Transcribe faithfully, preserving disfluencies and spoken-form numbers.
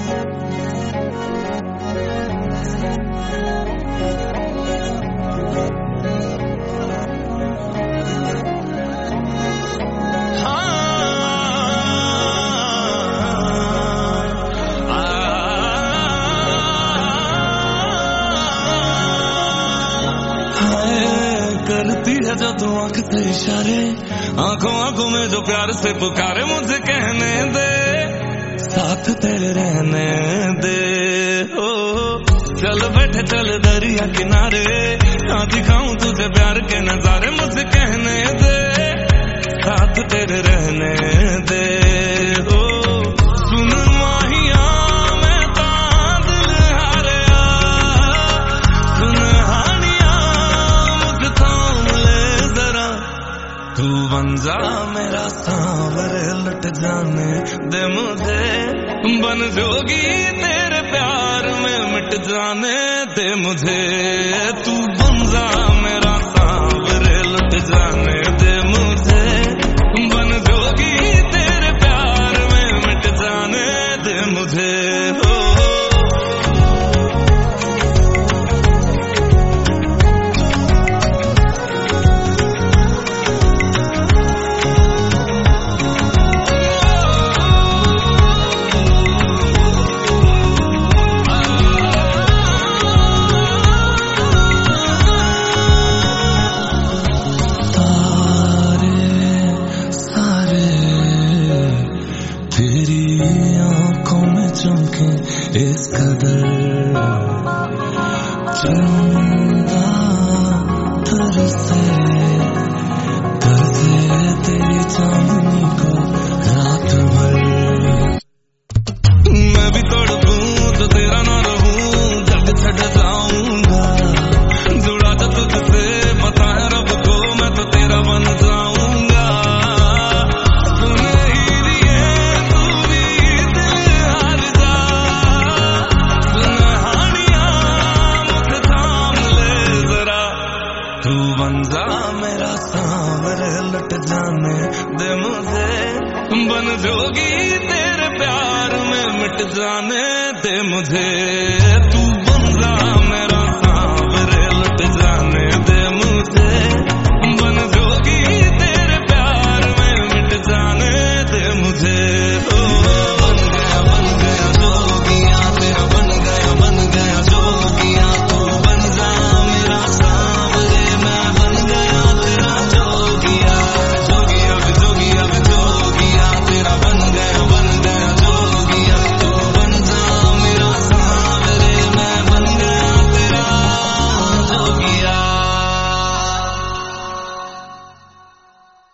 करती है जो तू आंख से इशारे, आंखों आंखों में जो प्यार से पुकारे, मुझे कहने दे साथ तेरे रहने दे। ओ चल बैठे चल दरिया किनारे, हाँ दिखाऊं तुझे प्यार के नजारे, मुझे कहने दे साथ तेरे रहने दे। ओ सुन माहिया मैं तां दिल हारिया, सुन हानिया मुझे थाम ले जरा, तू बन जा मेरा सांवरे लुट जाने दे मुझे, बन जोगी तेरे प्यार में मिट जाने दे मुझे, तू बन जा मेरा सांवरे लुट जाने दे मुझे, बन जोगी तेरे प्यार में मिट जाने दे मुझे। हो चमके इस कदर चंदा तरसे, तरसे तेरी चांदनी को रात भर। मैं भी तड़पूं तो तेरा ना रहूं, जग छड़ जाऊंगा, जुड़ा तो तुझसे पता है रब को, मैं तो तेरा बन जाऊंगा। तू बन जा मेरा सांवरे लुट जाने दे मुझे, बन जोगी तेरे प्यार में मिट जाने दे मुझे।